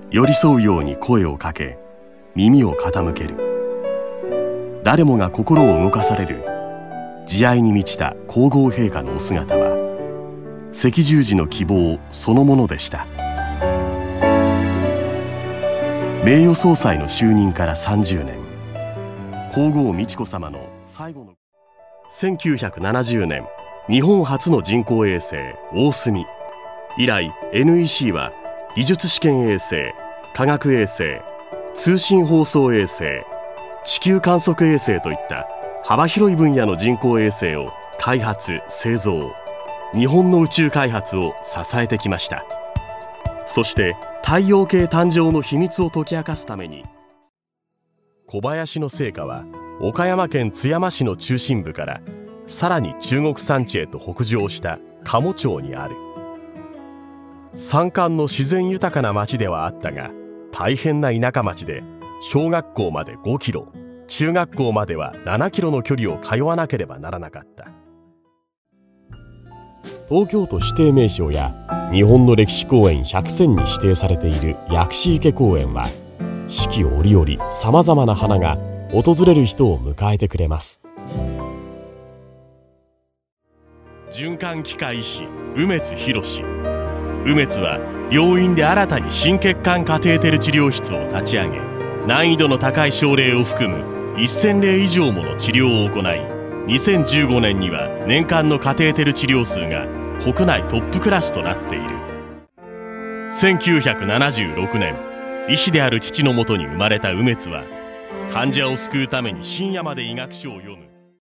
寄り添うように声をかけ、耳を傾ける。誰もが心を動かされる慈愛に満ちた皇后陛下のお姿は、赤十字の希望そのものでした。名誉総裁の就任から30年、皇后美智子さまの最後の1970年、日本初の人工衛星おおすみ以来、 NEC は技術試験衛星、科学衛星、通信放送衛星、地球観測衛星といった幅広い分野の人工衛星を開発・製造、日本の宇宙開発を支えてきました。そして太陽系誕生の秘密を解き明かすために、小林の成果は岡山県津山市の中心部からさらに中国山地へと北上した加茂町にある。山間の自然豊かな町ではあったが、大変な田舎町で、小学校まで5キロ、中学校までは7キロの距離を通わなければならなかった。東京都指定名勝や日本の歴史公園100選に指定されている薬師池公園は、四季折々さまざまな花が訪れる人を迎えてくれます。循環器科医師梅津博士。梅津は病院で新たに心血管カテーテル治療室を立ち上げ、難易度の高い症例を含む1000例以上もの治療を行い、2015年には年間のカテーテル治療数が国内トップクラスとなっている。1976年、医師である父のもとに生まれた梅津は、患者を救うために深夜まで医学書を読む